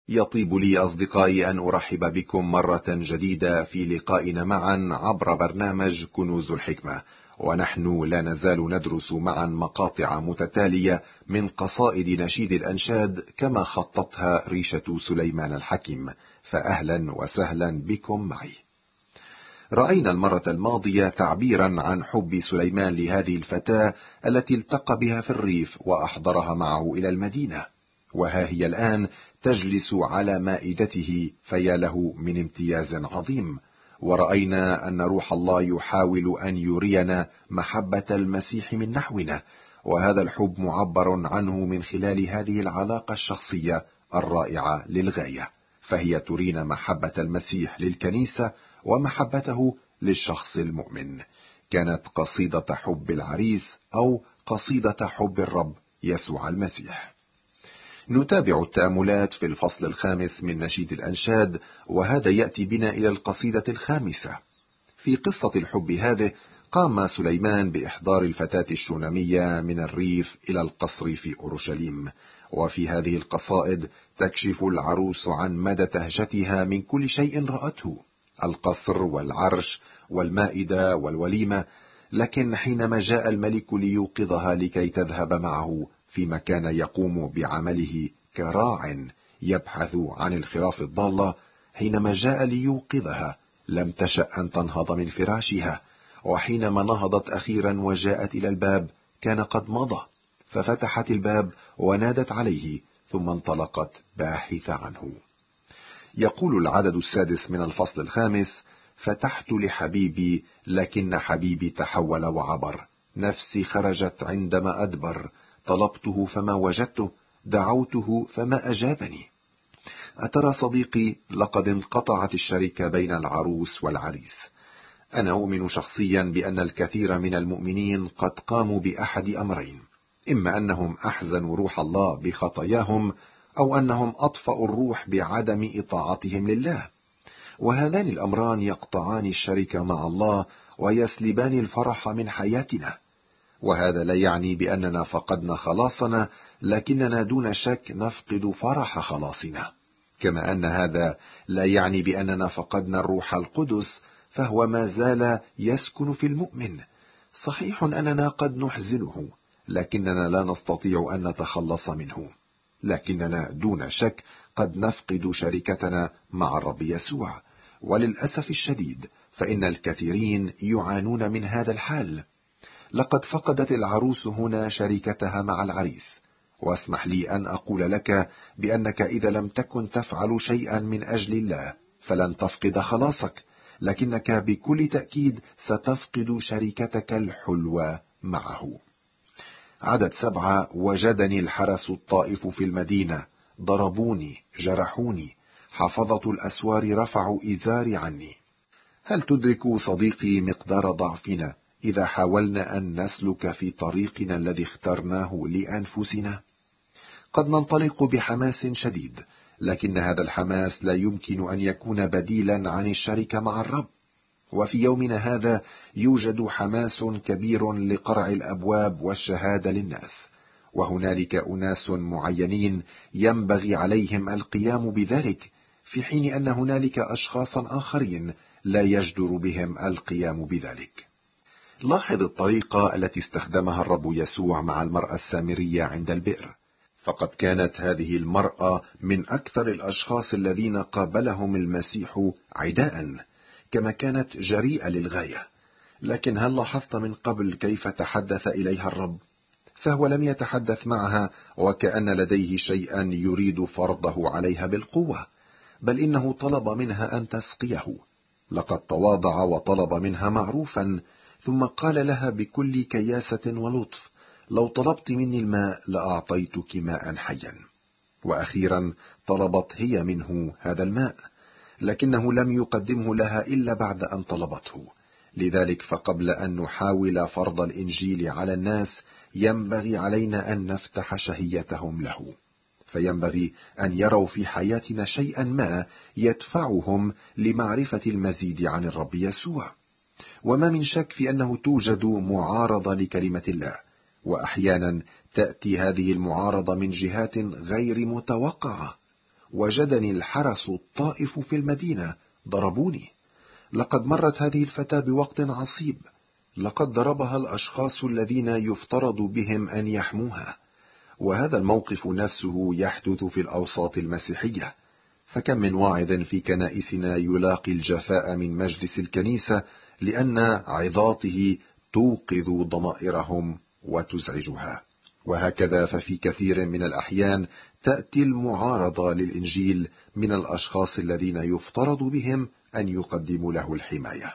يطيب لي أصدقائي أن أرحب بكم مرة جديدة في لقائنا معا عبر برنامج كنوز الحكمة، ونحن لا نزال ندرس معا مقاطع متتالية من قصائد نشيد الأنشاد كما خطتها ريشة سليمان الحكيم، فأهلا وسهلا بكم معي. رأينا المرة الماضية تعبيرا عن حب سليمان لهذه الفتاة التي التقى بها في الريف وأحضرها معه إلى المدينة، وها هي الآن تجلس على مائدته، فيا له من امتياز عظيم. ورأينا أن روح الله يحاول أن يرينا محبة المسيح من نحونا، وهذا الحب معبر عنه من خلال هذه العلاقة الشخصية الرائعة للغاية، فهي ترينا محبة المسيح للكنيسة ومحبته للشخص المؤمن. كانت قصيدة حب العريس أو قصيدة حب الرب يسوع المسيح. نتابع التأملات في الفصل 5 من نشيد الأنشاد، وهذا يأتي بنا إلى القصيدة 5. في قصة الحب هذه قام سليمان بإحضار الفتاة الشونامية من الريف إلى القصر في أورشليم، وفي هذه القصائد تكشف العروس عن مدى تهجتها من كل شيء رأته، القصر والعرش والمائدة والوليمة. لكن حينما جاء الملك ليوقظها لكي تذهب معه فيما كان يقوم بعمله كراع يبحث عن الخراف الضالة، حينما جاء ليوقظها لم تشأ أن تنهض من فراشها، وحينما نهضت أخيرا وجاءت إلى الباب كان قد مضى، ففتحت الباب ونادت عليه ثم انطلقت باحثة عنه. يقول العدد 6 من الفصل 5: فتحت لحبيبي لكن حبيبي تحول وعبر، نفسي خرجت عندما أدبر، طلبته فما وجدته، دعوته فما أجابني. أترى صديقي لقد انقطعت الشركة بين العروس والعريس. أنا أؤمن شخصيا بأن الكثير من المؤمنين قد قاموا بأحد أمرين: إما أنهم أحزنوا روح الله بخطاياهم، أو أنهم أطفأوا الروح بعدم إطاعتهم لله، وهذان الأمران يقطعان الشركة مع الله ويسلبان الفرح من حياتنا. وهذا لا يعني بأننا فقدنا خلاصنا، لكننا دون شك نفقد فرح خلاصنا، كما أن هذا لا يعني بأننا فقدنا الروح القدس، فهو ما زال يسكن في المؤمن. صحيح أننا قد نحزنه، لكننا لا نستطيع أن نتخلص منه، لكننا دون شك قد نفقد شركتنا مع الرب يسوع. وللأسف الشديد فإن الكثيرين يعانون من هذا الحال. لقد فقدت العروس هنا شركتها مع العريس، واسمح لي أن أقول لك بأنك إذا لم تكن تفعل شيئا من أجل الله فلن تفقد خلاصك، لكنك بكل تأكيد ستفقد شركتك الحلوة معه. عدد 7: وجدني الحرس الطائف في المدينة، ضربوني جرحوني، حفظة الأسوار رفعوا إزاري عني. هل تدرك صديقي مقدار ضعفنا إذا حاولنا أن نسلك في طريقنا الذي اخترناه لأنفسنا؟ قد ننطلق بحماس شديد، لكن هذا الحماس لا يمكن أن يكون بديلا عن الشركة مع الرب. وفي يومنا هذا يوجد حماس كبير لقرع الأبواب والشهادة للناس، وهنالك أناس معينين ينبغي عليهم القيام بذلك، في حين أن هنالك أشخاصا آخرين لا يجدر بهم القيام بذلك. لاحظ الطريقة التي استخدمها الرب يسوع مع المرأة السامرية عند البئر، فقد كانت هذه المرأة من أكثر الأشخاص الذين قابلهم المسيح عداء، كما كانت جريئة للغاية. لكن هل لاحظت من قبل كيف تحدث إليها الرب؟ فهو لم يتحدث معها وكأن لديه شيئا يريد فرضه عليها بالقوة، بل إنه طلب منها أن تسقيه. لقد تواضع وطلب منها معروفا، ثم قال لها بكل كياسة ولطف: لو طلبت مني الماء لأعطيتك ماء حيا. وأخيرا طلبت هي منه هذا الماء، لكنه لم يقدمه لها إلا بعد أن طلبته. لذلك فقبل أن نحاول فرض الإنجيل على الناس ينبغي علينا أن نفتح شهيتهم له، فينبغي أن يروا في حياتنا شيئا ما يدفعهم لمعرفة المزيد عن الرب يسوع. وما من شك في أنه توجد معارضة لكلمة الله، وأحيانا تأتي هذه المعارضة من جهات غير متوقعة، وجدني الحرس الطائف في المدينة، ضربوني. لقد مرت هذه الفتاة بوقت عصيب، لقد ضربها الأشخاص الذين يفترض بهم أن يحموها. وهذا الموقف نفسه يحدث في الأوساط المسيحية، فكم من واعظ في كنائسنا يلاقي الجفاء من مجلس الكنيسة لأن عظاته توقظ ضمائرهم وتزعجها. وهكذا ففي كثير من الأحيان تأتي المعارضة للإنجيل من الأشخاص الذين يفترض بهم أن يقدموا له الحماية.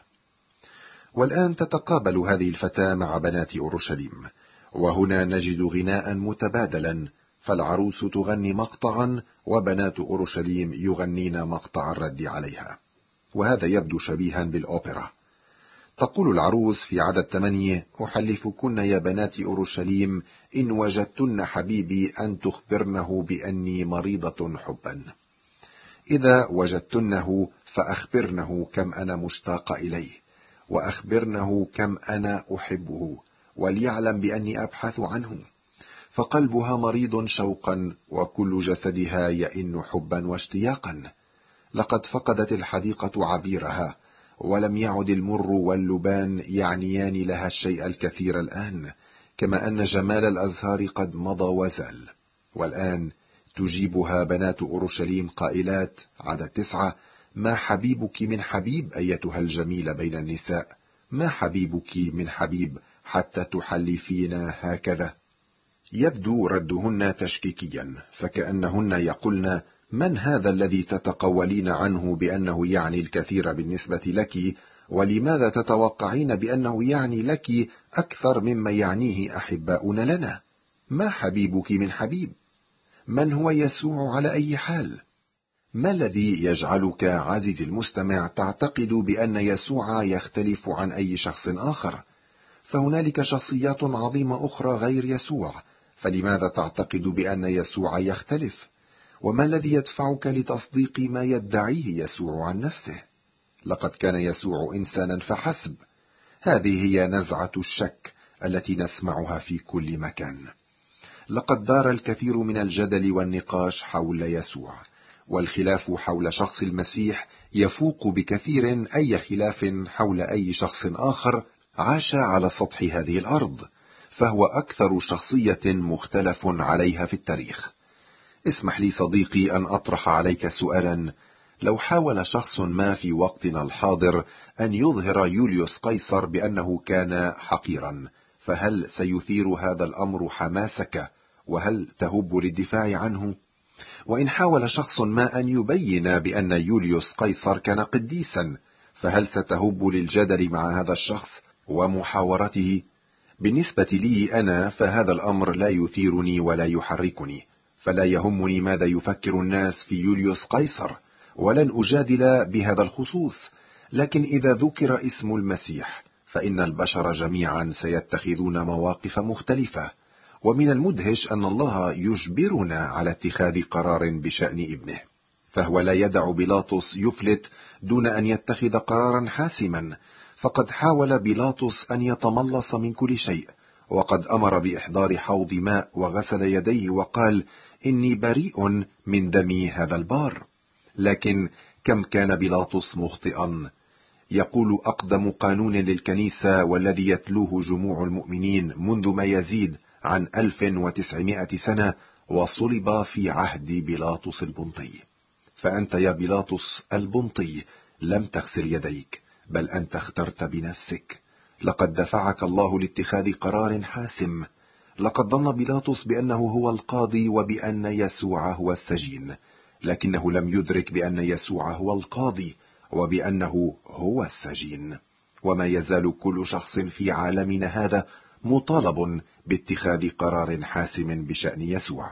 والآن تتقابل هذه الفتاة مع بنات أورشليم، وهنا نجد غناء متبادلا، فالعروس تغني مقطعا وبنات أورشليم يغنين مقطع الرد عليها، وهذا يبدو شبيها بالأوبرا. تقول العروس في عدد 8: أحلفكن يا بنات أورشليم إن وجدتن حبيبي أن تخبرنه بأني مريضة حبا. إذا وجدتنه فأخبرنه كم أنا مشتاق إليه، وأخبرنه كم أنا أحبه، وليعلم بأني أبحث عنه. فقلبها مريض شوقا، وكل جسدها يئن حبا واشتياقا. لقد فقدت الحديقة عبيرها، ولم يعد المر واللبان يعنيان لها الشيء الكثير الآن، كما أن جمال الأزهار قد مضى وزال. والآن تجيبها بنات أورشليم قائلات، عدد 9: ما حبيبك من حبيب أيتها الجميلة بين النساء؟ ما حبيبك من حبيب حتى تحلفين هكذا؟ يبدو ردهن تشكيكيا، فكأنهن يقولن: من هذا الذي تتقولين عنه بأنه يعني الكثير بالنسبة لك؟ ولماذا تتوقعين بأنه يعني لك أكثر مما يعنيه أحباؤنا لنا؟ ما حبيبك من حبيب؟ من هو يسوع على أي حال؟ ما الذي يجعلك عزيزي المستمع تعتقد بأن يسوع يختلف عن أي شخص آخر؟ فهنالك شخصيات عظيمة أخرى غير يسوع، فلماذا تعتقد بأن يسوع يختلف؟ وما الذي يدفعك لتصديق ما يدعيه يسوع عن نفسه؟ لقد كان يسوع إنسانا فحسب. هذه هي نزعة الشك التي نسمعها في كل مكان. لقد دار الكثير من الجدل والنقاش حول يسوع، والخلاف حول شخص المسيح يفوق بكثير أي خلاف حول أي شخص آخر عاش على سطح هذه الأرض، فهو أكثر شخصية مختلف عليها في التاريخ. اسمح لي صديقي أن أطرح عليك سؤالا: لو حاول شخص ما في وقتنا الحاضر أن يظهر يوليوس قيصر بأنه كان حقيرا، فهل سيثير هذا الأمر حماسك؟ وهل تهب للدفاع عنه؟ وإن حاول شخص ما أن يبين بأن يوليوس قيصر كان قديسا، فهل ستهب للجدل مع هذا الشخص ومحاورته؟ بالنسبة لي أنا فهذا الأمر لا يثيرني ولا يحركني، فلا يهمني ماذا يفكر الناس في يوليوس قيصر، ولن أجادل بهذا الخصوص. لكن إذا ذكر اسم المسيح فإن البشر جميعا سيتخذون مواقف مختلفة، ومن المدهش أن الله يجبرنا على اتخاذ قرار بشأن ابنه، فهو لا يدع بيلاطس يفلت دون أن يتخذ قرارا حاسما. فقد حاول بيلاطس أن يتملص من كل شيء، وقد أمر بإحضار حوض ماء وغسل يديه وقال: إني بريء من دم هذا البار. لكن كم كان بيلاطس مخطئا! يقول أقدم قانون للكنيسة والذي يتلوه جموع المؤمنين منذ ما يزيد عن 1900 سنة: وصلب في عهد بيلاطس البنطي. فأنت يا بيلاطس البنطي لم تغسل يديك، بل أنت اخترت بنفسك. لقد دفعك الله لاتخاذ قرار حاسم. لقد ظن بيلاطس بأنه هو القاضي وبأن يسوع هو السجين، لكنه لم يدرك بأن يسوع هو القاضي وبأنه هو السجين. وما يزال كل شخص في عالمنا هذا مطالب باتخاذ قرار حاسم بشأن يسوع.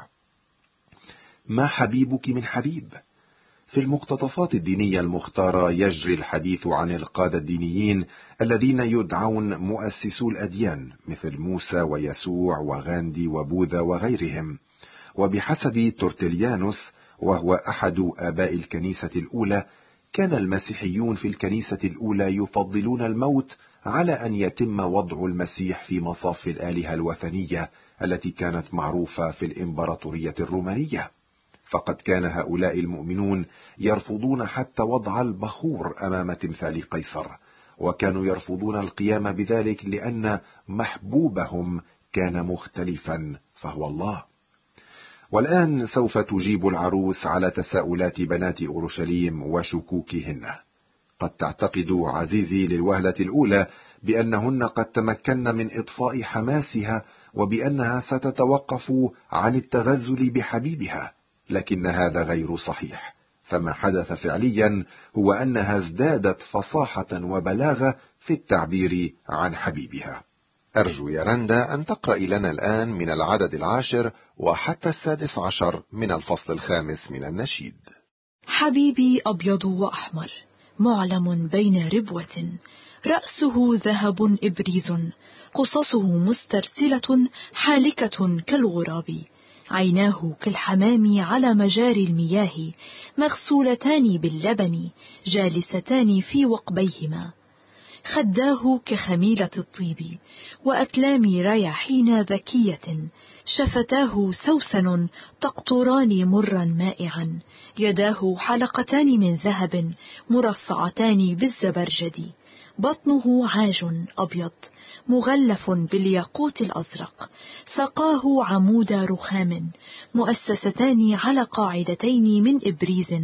ما حبيبك من حبيب؟ في المقتطفات الدينية المختارة يجري الحديث عن القادة الدينيين الذين يدعون مؤسسو الأديان مثل موسى ويسوع وغاندي وبوذا وغيرهم. وبحسب تورتليانوس، وهو أحد آباء الكنيسة الأولى، كان المسيحيون في الكنيسة الأولى يفضلون الموت على أن يتم وضع المسيح في مصاف الآلهة الوثنية التي كانت معروفة في الإمبراطورية الرومانية. فقد كان هؤلاء المؤمنون يرفضون حتى وضع البخور أمام تمثال قيصر، وكانوا يرفضون القيام بذلك لأن محبوبهم كان مختلفا فهو الله. والآن سوف تجيب العروس على تساؤلات بنات أورشليم وشكوكهن. قد تعتقد عزيزي للوهلة الأولى بأنهن قد تمكن من إطفاء حماسها وبأنها ستتوقف عن التغزل بحبيبها، لكن هذا غير صحيح. فما حدث فعليا هو أنها ازدادت فصاحة وبلاغة في التعبير عن حبيبها. أرجو يا رندا أن تقرأي لنا الآن من العدد 10 وحتى 16 من الفصل 5 من النشيد. حبيبي أبيض وأحمر، معلم بين ربوة، رأسه ذهب إبريز، قصصه مسترسلة حالكة كالغراب، عيناه كالحمام على مجاري المياه، مغسولتان باللبن، جالستان في وقبيهما، خداه كخميلة الطيب، وأكلام رياحين ذكية، شفتاه سوسن تقطران مرا مائعا، يداه حلقتان من ذهب مرصعتان بالزبرجد، بطنه عاج أبيض مغلف بالياقوت الأزرق، سقاه عمود رخام مؤسستان على قاعدتين من إبريز،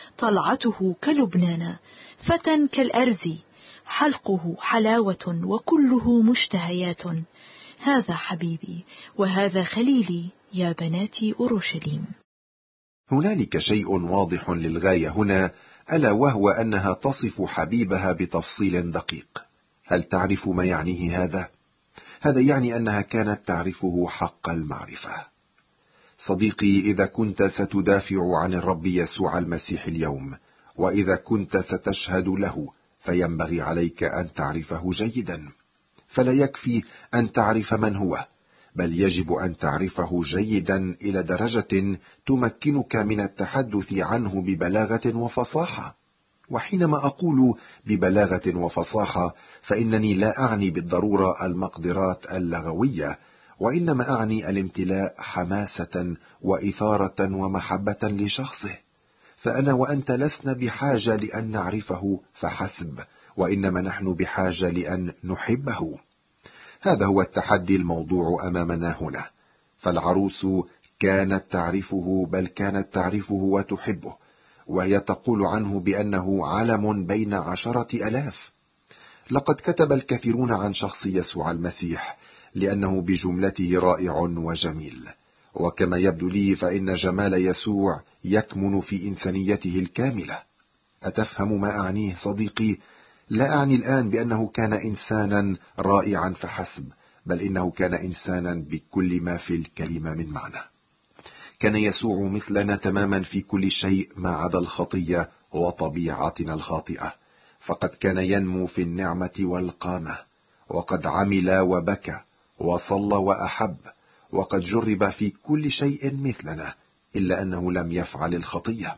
طلعته كلبنان، فتى كالأرز، حلقه حلاوة وكله مشتهيات، هذا حبيبي وهذا خليلي يا بنات أورشليم. هنالك شيء واضح للغاية هنا، ألا وهو أنها تصف حبيبها بتفصيل دقيق. هل تعرف ما يعنيه هذا؟ هذا يعني أنها كانت تعرفه حق المعرفة. صديقي، إذا كنت ستدافع عن الرب يسوع المسيح اليوم، وإذا كنت ستشهد له، فينبغي عليك أن تعرفه جيدا. فلا يكفي أن تعرف من هو، بل يجب أن تعرفه جيدا إلى درجة تمكنك من التحدث عنه ببلاغة وفصاحة. وحينما أقول ببلاغة وفصاحة فإنني لا أعني بالضرورة المقدرات اللغوية، وإنما أعني الامتلاء حماسة وإثارة ومحبة لشخصه. فأنا وأنت لسنا بحاجة لأن نعرفه فحسب، وإنما نحن بحاجة لأن نحبه. هذا هو التحدي الموضوع أمامنا هنا. فالعروس كانت تعرفه، بل كانت تعرفه وتحبه، وهي تقول عنه بأنه علم بين 10,000. لقد كتب الكثيرون عن شخص يسوع المسيح لأنه بجملته رائع وجميل، وكما يبدو لي فإن جمال يسوع يكمن في إنسانيته الكاملة. أتفهم ما أعنيه صديقي؟ لا أعني الآن بأنه كان إنسانا رائعا فحسب، بل إنه كان إنسانا بكل ما في الكلمة من معنى. كان يسوع مثلنا تماما في كل شيء ما عدا الخطية وطبيعتنا الخاطئة، فقد كان ينمو في النعمة والقامة، وقد عمل وبكى وصلى وأحب، وقد جرب في كل شيء مثلنا، إلا أنه لم يفعل الخطية.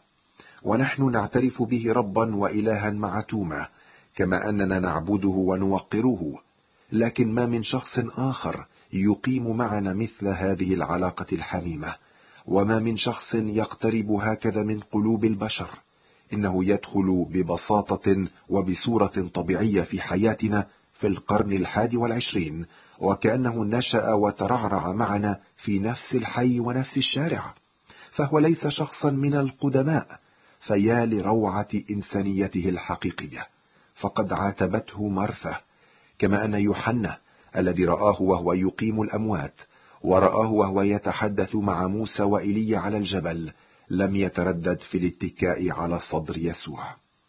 ونحن نعترف به ربا وإلها مع توما، كما أننا نعبده ونوقره، لكن ما من شخص آخر يقيم معنا مثل هذه العلاقة الحميمة، وما من شخص يقترب هكذا من قلوب البشر. إنه يدخل ببساطة وبصورة طبيعية في حياتنا في القرن 21، وكأنه نشأ وترعرع معنا في نفس الحي ونفس الشارع. فهو ليس شخصا من القدماء، فيا لروعة إنسانيته الحقيقية. فقد عاتبته مرثا، كما أن يوحنا الذي رآه وهو يقيم الأموات، ورآه وهو يتحدث مع موسى وإيليا على الجبل، لم يتردد في الاتكاء على صدر يسوع.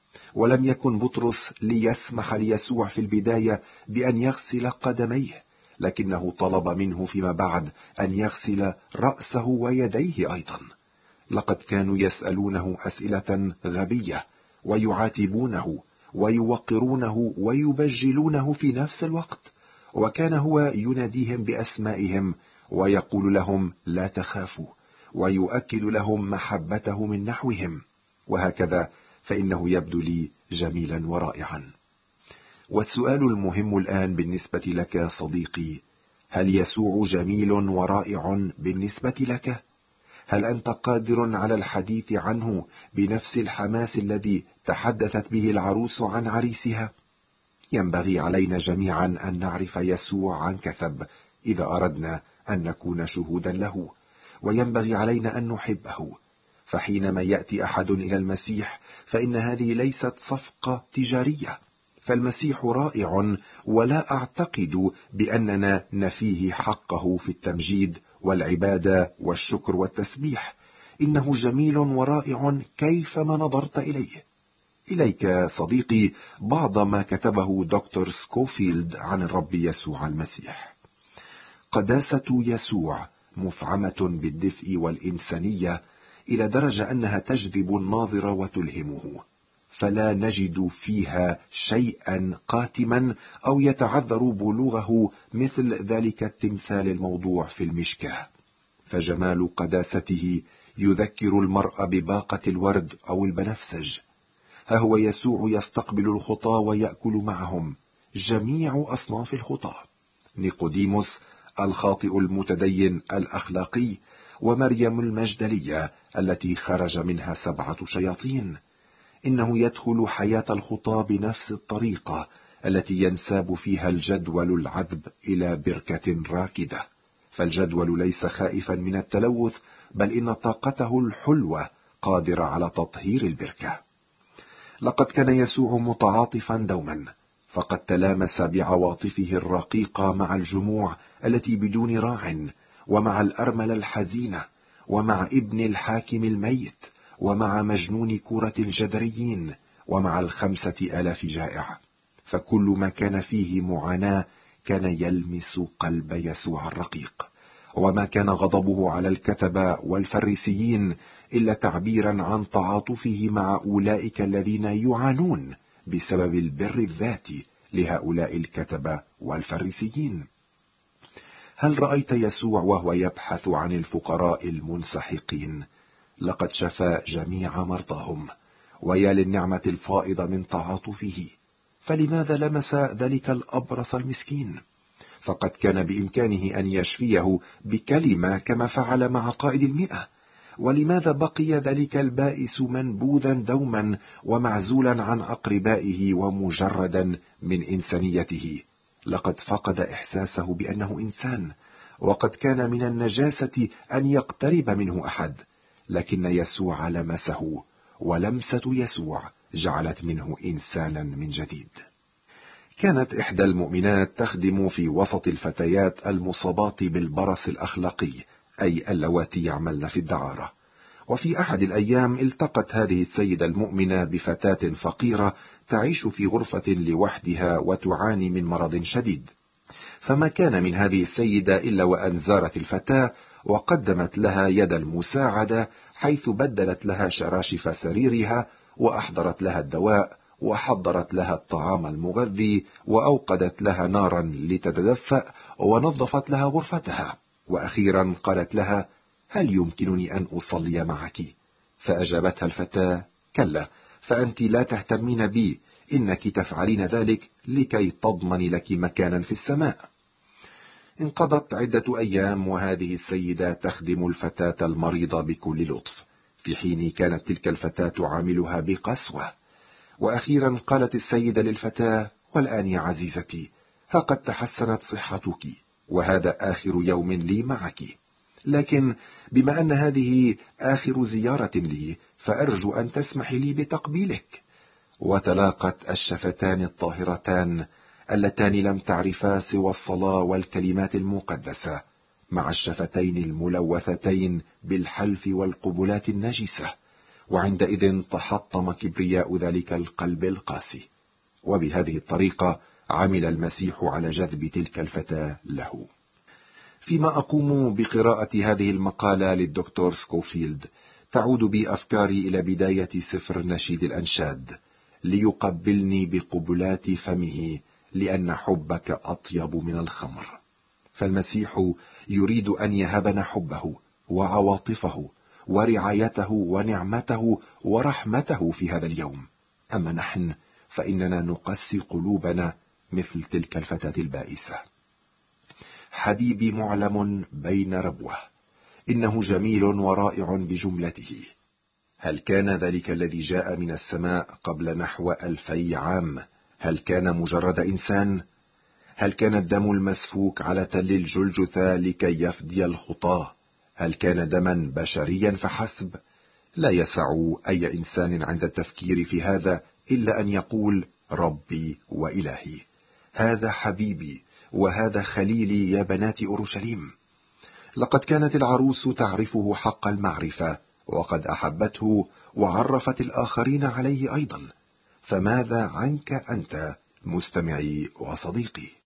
ولم يكن بطرس ليسمح ليسوع في البداية بأن يغسل قدميه، لكنه طلب منه فيما بعد أن يغسل رأسه ويديه أيضا. لقد كانوا يسألونه أسئلة غبية، ويعاتبونه ويوقرونه ويبجلونه في نفس الوقت، وكان هو يناديهم بأسمائهم ويقول لهم لا تخافوا، ويؤكد لهم محبته من نحوهم. وهكذا فإنه يبدو لي جميلا ورائعا. والسؤال المهم الآن بالنسبة لك صديقي، هل يسوع جميل ورائع بالنسبة لك؟ هل أنت قادر على الحديث عنه بنفس الحماس الذي تحدثت به العروس عن عريسها؟ ينبغي علينا جميعا أن نعرف يسوع عن كثب إذا أردنا أن نكون شهودا له، وينبغي علينا أن نحبه. فحينما يأتي أحد إلى المسيح فإن هذه ليست صفقة تجارية، فالمسيح رائع، ولا أعتقد بأننا نفيه حقه في التمجيد والعبادة والشكر والتسبيح. إنه جميل ورائع كيفما نظرت إليه. إليك صديقي بعض ما كتبه دكتور سكوفيلد عن الرب يسوع المسيح. قداسة يسوع مفعمة بالدفء والإنسانية إلى درجة أنها تجذب الناظر وتلهمه، فلا نجد فيها شيئا قاتما أو يتعذر بلوغه مثل ذلك التمثال الموضوع في المشكاة. فجمال قداسته يذكر المرء بباقة الورد أو البنفسج. ها هو يسوع يستقبل الخطاة ويأكل معهم جميع أصناف الخطاة: نيقوديموس الخاطئ المتدين الأخلاقي، ومريم المجدلية التي خرج منها 7 شياطين. إنه يدخل حياة الخطاة بنفس الطريقة التي ينساب فيها الجدول العذب إلى بركة راكدة، فالجدول ليس خائفا من التلوث، بل إن طاقته الحلوة قادرة على تطهير البركة. لقد كان يسوع متعاطفا دوما، فقد تلامس بعواطفه الرقيقة مع الجموع التي بدون راع، ومع الأرملة الحزينة، ومع ابن الحاكم الميت، ومع مجنون كرة الجدريين، ومع 5000 جائع. فكل ما كان فيه معاناة كان يلمس قلب يسوع الرقيق، وما كان غضبه على الكتبة والفريسيين إلا تعبيرا عن تعاطفه مع أولئك الذين يعانون بسبب البر الذاتي لهؤلاء الكتبة والفريسيين. هل رأيت يسوع وهو يبحث عن الفقراء المنسحقين؟ لقد شفى جميع مرضاهم، ويا للنعمة الفائضة من تعاطفه. فلماذا لمس ذلك الأبرص المسكين؟ فقد كان بإمكانه أن يشفيه بكلمة كما فعل مع قائد 100. ولماذا بقي ذلك البائس منبوذا دوما ومعزولا عن أقربائه ومجردا من إنسانيته؟ لقد فقد إحساسه بأنه إنسان، وقد كان من النجاسة أن يقترب منه أحد، لكن يسوع لمسه، ولمسة يسوع جعلت منه إنسانا من جديد. كانت إحدى المؤمنات تخدم في وسط الفتيات المصابات بالبرص الأخلاقي، أي اللواتي يعملن في الدعارة. وفي أحد الأيام التقت هذه السيدة المؤمنة بفتاة فقيرة تعيش في غرفة لوحدها وتعاني من مرض شديد، فما كان من هذه السيدة إلا وأن زارت الفتاة وقدمت لها يد المساعدة، حيث بدلت لها شراشف سريرها، وأحضرت لها الدواء، وحضرت لها الطعام المغذي، وأوقدت لها نارا لتتدفأ، ونظفت لها غرفتها، وأخيرا قالت لها: هل يمكنني أن أصلي معك؟ فأجابتها الفتاة: كلا، فأنت لا تهتمين بي، إنك تفعلين ذلك لكي تضمني لك مكانا في السماء. انقضت عدة أيام وهذه السيدة تخدم الفتاة المريضة بكل لطف، في حين كانت تلك الفتاة تعاملها بقسوة. وأخيرا قالت السيدة للفتاة: والآن يا عزيزتي، ها قد تحسنت صحتك، وهذا آخر يوم لي معك، لكن بما أن هذه آخر زيارة لي فأرجو أن تسمح لي بتقبيلك. وتلاقت الشفتان الطاهرتان اللتان لم تعرفا سوى الصلاة والكلمات المقدسة مع الشفتين الملوثتين بالحلف والقبلات النجسة، وعندئذ تحطم كبرياء ذلك القلب القاسي. وبهذه الطريقة عمل المسيح على جذب تلك الفتاة له. فيما أقوم بقراءة هذه المقالة للدكتور سكوفيلد تعود بي أفكاري إلى بداية سفر نشيد الأنشاد: ليقبلني بقبلات فمه لأن حبك أطيب من الخمر. فالمسيح يريد أن يهبنا حبه وعواطفه ورعايته ونعمته ورحمته في هذا اليوم. أما نحن فإننا نقسي قلوبنا مثل تلك الفتاة البائسة. حبيبي معلم بين ربوة، إنه جميل ورائع بجملته. هل كان ذلك الذي جاء من السماء قبل نحو 2000 عام؟ هل كان مجرد إنسان؟ هل كان الدم المسفوك على تل الجلجثة لكي يفدي الخطاة؟ هل كان دما بشريا فحسب؟ لا يسع أي إنسان عند التفكير في هذا إلا أن يقول ربي وإلهي. هذا حبيبي وهذا خليلي يا بنات أورشليم. لقد كانت العروس تعرفه حق المعرفة، وقد أحبته وعرفت الآخرين عليه أيضا. فماذا عنك أنت مستمعي وصديقي؟